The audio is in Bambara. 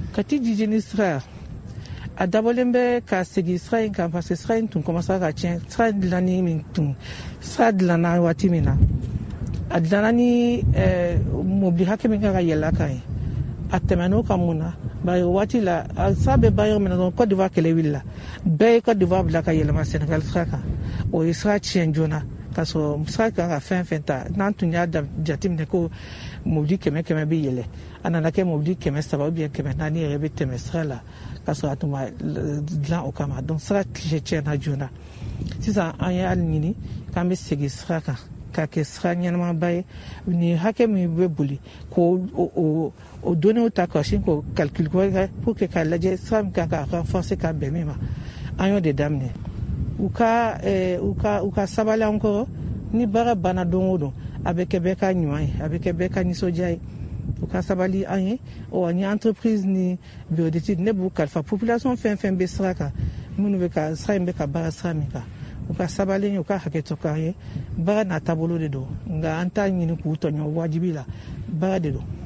kati jijini sira a dabɔlen bɛ ka segin sira in kan parce que sira in tun commencera ka tiɲɛ. Sira dilanni min tun sira dilanna waati min na a dilanna ni mobili hakɛ min kan ka yɛlɛ a kan ye a tɛmɛn'o kan mun na bari o waati la sira bɛ ban yɔrɔ min na dɔrɔn Côte d'Ivoire kɛlɛ wulila bɛɛ ye Côte d'Ivoire bila ka yɛlɛma Sénégal sira kan o ye sira tiɲɛ joona k'a sɔrɔ sira kan ka fɛn fɛn ta n'an tun y'a jateminɛ ko mobili 100 bɛ yɛlɛ a nana kɛ mobili 300 ou bien 400 yɛrɛ bɛ tɛmɛ sira la k'a sɔrɔ a tun ma dilan o kama donc sira tiɲɛna joona sisan an ye hali ɲini k'an bɛ segin sira kan ka kɛ sira ɲɛnamaba ye ni hakɛ min bɛ boli k'o données ta ka sin k'o calcul pour que k'a lajɛ sira min kan ka renforcer ka bɛn min ma an y'o de daminɛ u ka sabali an kɔrɔ ni baara banna don o don a bɛ kɛ bɛɛ ka ɲuman ye a bɛ kɛ bɛɛ ka nisɔndiya ye u ka sabali an ye ni entreprise ni bureau d'étude ne b'u kalifa population fɛn fɛn bɛ sira kan minnu bɛ ka sira in bɛ ka baara sira min kan u ka sabali u ka hakɛto k'an ye baara n'a taabolo de don nka an t'a ɲini k'u tɔɲɔ wajibi la baara de don.